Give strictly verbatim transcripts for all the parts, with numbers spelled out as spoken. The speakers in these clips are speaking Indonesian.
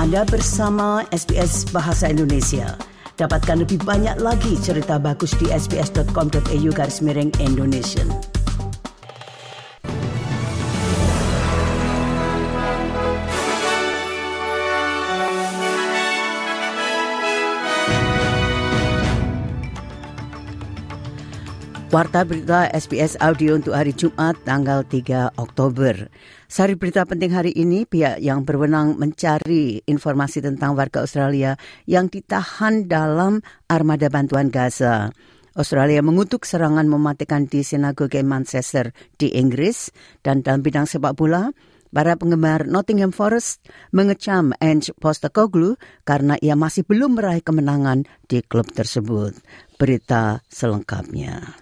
Anda bersama S B S Bahasa Indonesia. Dapatkan lebih banyak lagi cerita bagus di sbs.com.au garis miring Indonesian. Warta berita S B S Audio untuk hari Jumat, tanggal tiga Oktober. Sari berita penting hari ini, pihak yang berwenang mencari informasi tentang warga Australia yang ditahan dalam armada bantuan Gaza. Australia mengutuk serangan mematikan di sinagoge Manchester di Inggris, dan dalam bidang sepak bola, para penggemar Nottingham Forest mengecam Ange Postecoglou karena ia masih belum meraih kemenangan di klub tersebut. Berita selengkapnya.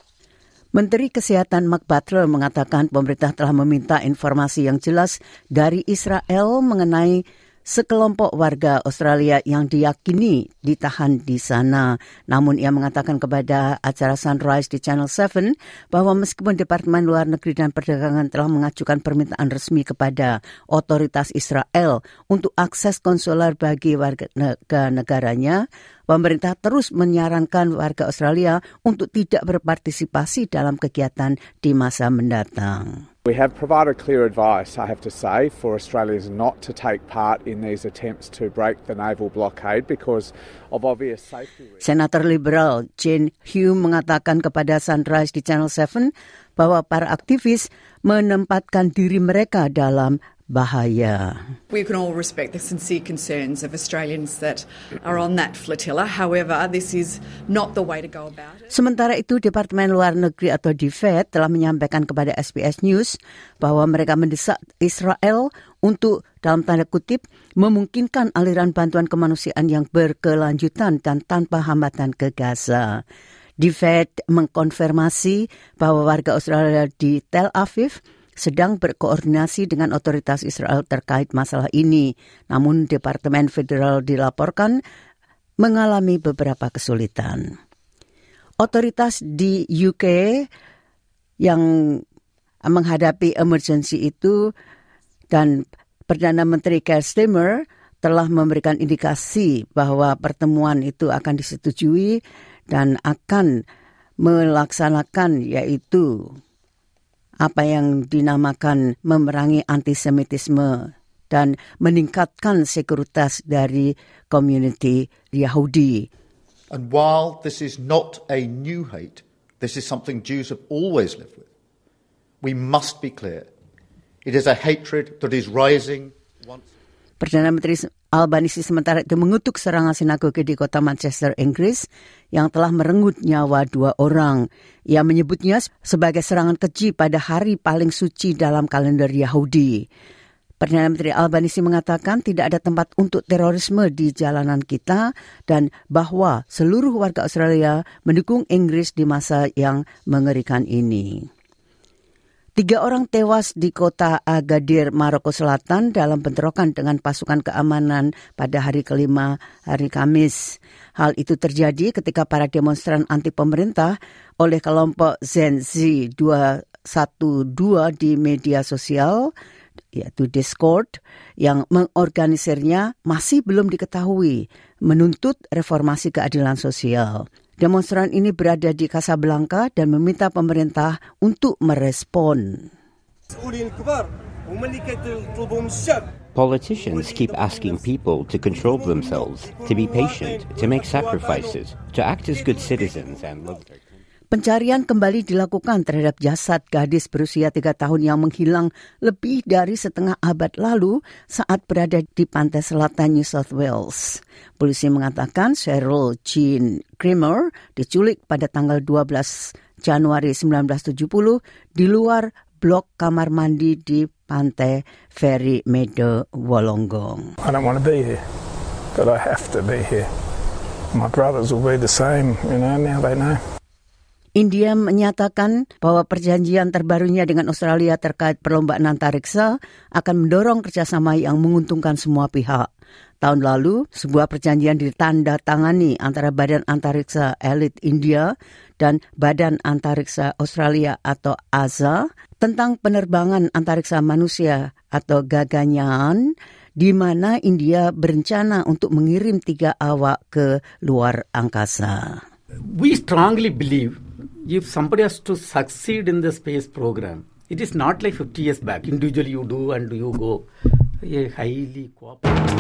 Menteri Kesehatan Mark Butler mengatakan pemerintah telah meminta informasi yang jelas dari Israel mengenai sekelompok warga Australia yang diyakini ditahan di sana. Namun ia mengatakan kepada acara Sunrise di Channel tujuh bahwa meskipun Departemen Luar Negeri dan Perdagangan telah mengajukan permintaan resmi kepada otoritas Israel untuk akses konsuler bagi warga negaranya, pemerintah terus menyarankan warga Australia untuk tidak berpartisipasi dalam kegiatan di masa mendatang. We have provided clear advice, I have to say, for Australians not to take part in these attempts to break the naval blockade because of obvious safety risks. Senator Liberal Jane Hume mengatakan kepada Sunrise di Channel tujuh bahwa para aktivis menempatkan diri mereka dalam bahaya. We can all respect the sincere concerns of Australians that are on that flotilla. However, this is not the way to go about it. Sementara itu, Departemen Luar Negeri atau D F E D telah menyampaikan kepada S B S News bahwa mereka mendesak Israel untuk, dalam tanda kutip, memungkinkan aliran bantuan kemanusiaan yang berkelanjutan dan tanpa hambatan ke Gaza. D F E D mengkonfirmasi bahwa warga Australia di Tel Aviv sedang berkoordinasi dengan otoritas Israel terkait masalah ini. Namun Departemen Federal dilaporkan mengalami beberapa kesulitan. Otoritas di U K yang menghadapi emergency itu dan Perdana Menteri Keir Starmer telah memberikan indikasi bahwa pertemuan itu akan disetujui dan akan melaksanakan yaitu apa yang dinamakan memerangi antisemitisme dan meningkatkan sekuritas dari komuniti Yahudi. And while this is not a new hate, this is something Jews have always lived with. We must be clear. It is a hatred that is rising once. Perdana Menteri Albanese sementara itu mengutuk serangan sinagoge di kota Manchester, Inggris yang telah merenggut nyawa dua orang. Ia menyebutnya sebagai serangan keji pada hari paling suci dalam kalender Yahudi. Perdana Menteri Albanese mengatakan tidak ada tempat untuk terorisme di jalanan kita dan bahwa seluruh warga Australia mendukung Inggris di masa yang mengerikan ini. Tiga orang tewas di kota Agadir, Maroko Selatan dalam bentrokan dengan pasukan keamanan pada hari kelima hari Kamis. Hal itu terjadi ketika para demonstran anti pemerintah oleh kelompok Gen Z dua satu dua di media sosial, yaitu Discord, yang mengorganisirnya masih belum diketahui, menuntut reformasi keadilan sosial. Demonstran ini berada di Casablanca dan meminta pemerintah untuk merespon. Politicians keep asking people to control themselves, to be patient, to make sacrifices, to act as good citizens and love their country. Pencarian kembali dilakukan terhadap jasad gadis berusia tiga tahun yang menghilang lebih dari setengah abad lalu saat berada di pantai selatan New South Wales. Polisi mengatakan Cheryl Jean Creamer diculik pada tanggal dua belas Januari seribu sembilan ratus tujuh puluh di luar blok kamar mandi di pantai Fairy Meadow, Wollongong. I don't want to be here, but I have to be here. My brothers will be the same, you know, now they know. India menyatakan bahwa perjanjian terbarunya dengan Australia terkait perlombaan antariksa akan mendorong kerjasama yang menguntungkan semua pihak. Tahun lalu, sebuah perjanjian ditandatangani antara Badan Antariksa Elit India dan Badan Antariksa Australia atau A S A tentang penerbangan antariksa manusia atau Gaganyaan di mana India berencana untuk mengirim tiga awak ke luar angkasa. We strongly believe if somebody has to succeed in the space program, it is not like fifty years back. Individually you do and you go. A highly cooperative.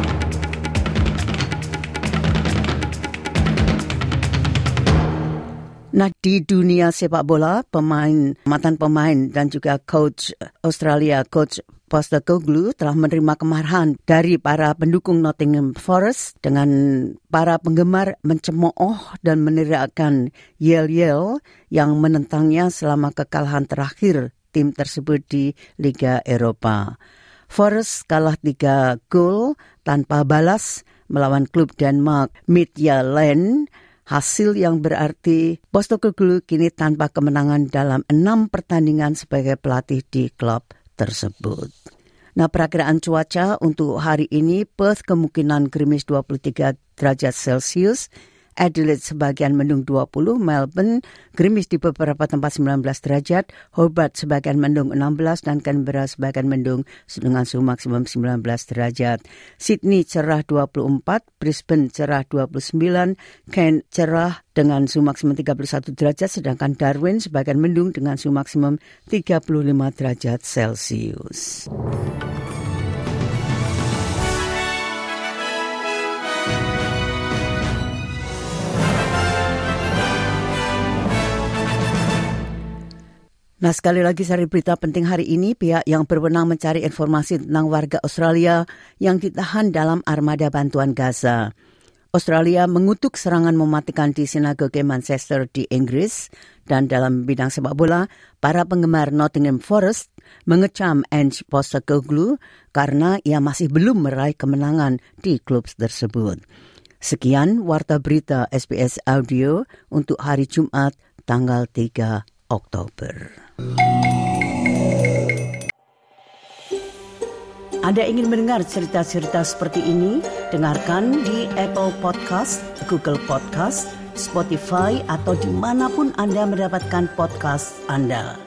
Nah, di dunia sepak bola, pemain, mantan pemain dan juga coach Australia, coach Postecoglou telah menerima kemarahan dari para pendukung Nottingham Forest dengan para penggemar mencemooh dan meneriakkan yel-yel yang menentangnya selama kekalahan terakhir tim tersebut di Liga Eropa. Forest kalah tiga gol tanpa balas melawan klub Denmark Midtjylland, hasil yang berarti Postecoglou kini tanpa kemenangan dalam enam pertandingan sebagai pelatih di klub tersebut. Nah, perakiraan cuaca untuk hari ini, Perth kemungkinan gerimis dua puluh tiga derajat Celcius, Adelaide sebagian mendung dua puluh, Melbourne gerimis di beberapa tempat sembilan belas derajat, Hobart sebagian mendung enam belas, dan Canberra sebagian mendung dengan suhu maksimum sembilan belas derajat. Sydney cerah dua puluh empat, Brisbane cerah dua puluh sembilan, Cairns cerah dengan suhu maksimum tiga puluh satu derajat, sedangkan Darwin sebagian mendung dengan suhu maksimum tiga puluh lima derajat Celcius. Nah, sekali lagi sari berita penting hari ini, pihak yang berwenang mencari informasi tentang warga Australia yang ditahan dalam armada bantuan Gaza. Australia mengutuk serangan mematikan di sinagoge Manchester di Inggris, dan dalam bidang sepak bola, para penggemar Nottingham Forest mengecam Ange Postecoglou karena ia masih belum meraih kemenangan di klub tersebut. Sekian Warta Berita S B S Audio untuk hari Jumat tanggal tiga Oktober. Anda ingin mendengar cerita-cerita seperti ini? Dengarkan di Apple Podcast, Google Podcast, Spotify, atau dimanapun Anda mendapatkan podcast Anda.